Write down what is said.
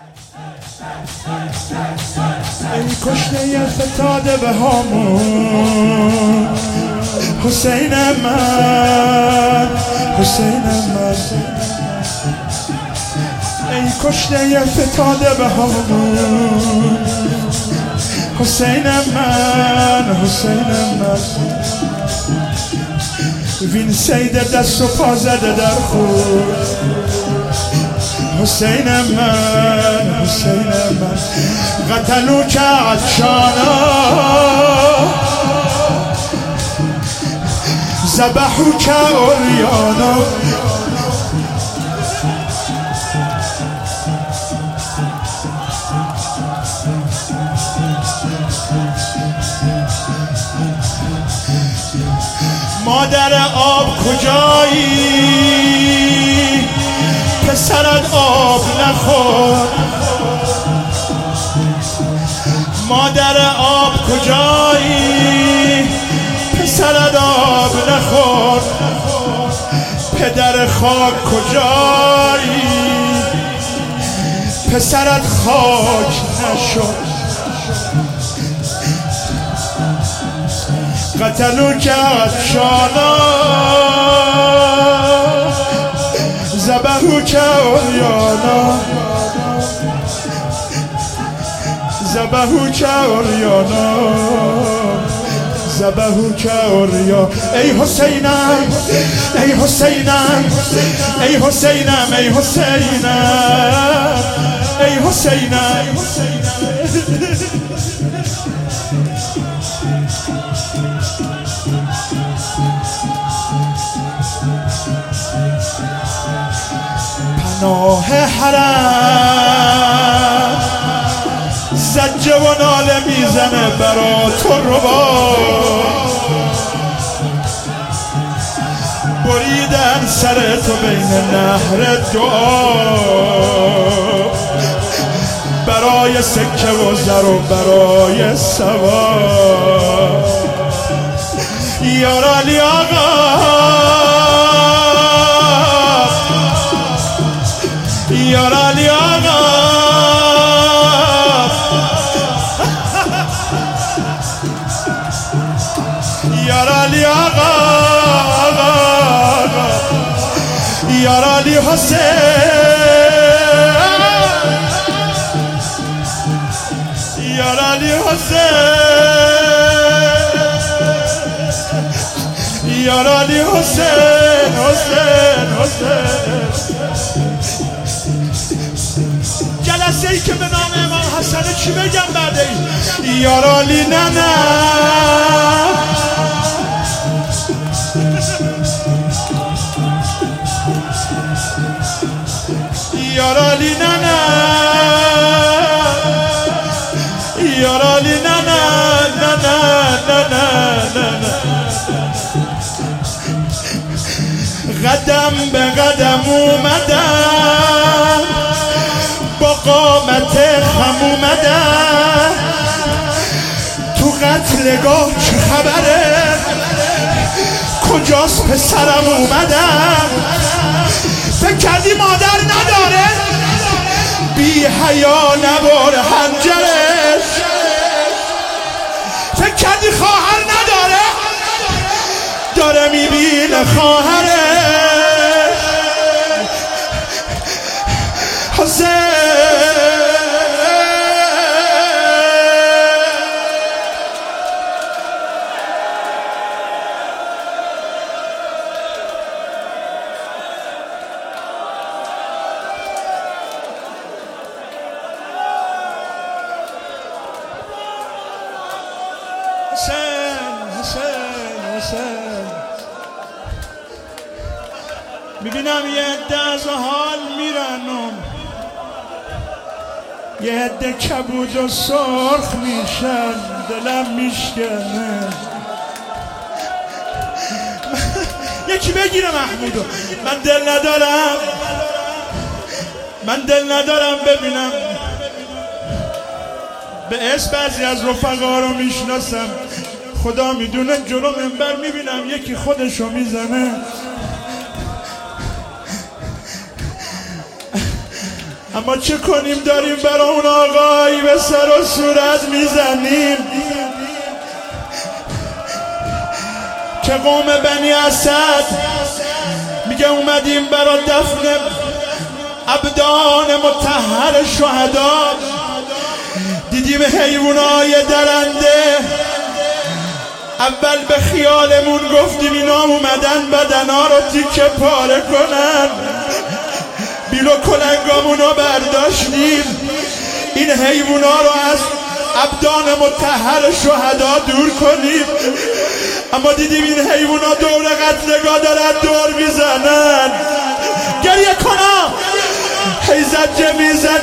ای کشته فتاده به هامون حسین من، حسین من. ای کشته فتاده به هامون حسین من، حسین من. وین سید دست و پا زده در خود حسین من، حسین من. قتلو که عطشانا ذبحو که عریانا. مادر آب کجایی پسرت آب نخور. مادر آب کجایی پسرت آب نخور. پدر خاک کجایی پسرت خاک نشد. قتلو که عطشانا ذبحو که عریانا، ذبحو که عریانا، ذبحو که عریانا. ای حسینم، ای حسینم، ای حسینم، ای حسینم، ای حسینم. پناه حرم زجه و ناله میزنه برا تو ربا. بریدن سر تو بین نهر دعا برای سکه و زر و برای سوا. یار علی آقا، یار علی آقا، یار علی آقا، یار علی حسین، یار علی حسین، یار علی حسین، حسین، حسین. جلسه ای که به نام امام حسن چی بگم بعد این؟ یار علی نه نه، یار علی نه نه، یار علی نه نه، نه نه، نه نه، نه. قدم به قدم اومدم با قامت خم اومدم. تو قتلگاه چه خبره کجاست پسرم اومدم. فکر کردی مادر نداره بی حیا نبار حنجرش. فکر کردی خواهر نداره داره میبینه خواهرش. حسین میبینم یه عده از حال میرن و یه عده کبود و سرخ میشن. دلم میشکنه. یکی بگیره محمودو. من دل ندارم، من دل ندارم ببینم. به اسم بعضی از رفقا رو میشناسم، خدا میدونه جلو منبر میبینم یکی خودشو میزنه. اما چه کنیم داریم برای اون آقایی به سر و صورت میزنیم که قوم بنی اسد میگه اومدیم برای دفن ابدان مطهر شهدا. دیدیم حیوانای درنده، اول به خیالمون گفتیم اینا اومدن بدنا رو تیکه پاره کنن، بیل و کلنگامونو برداشتیم این حیوونا رو از ابدان مطهر شهدا دور کنیم، اما دیدیم این حیوونا دور قتلگاه دارن دور میزنن. گریه کنم هی زجه میزن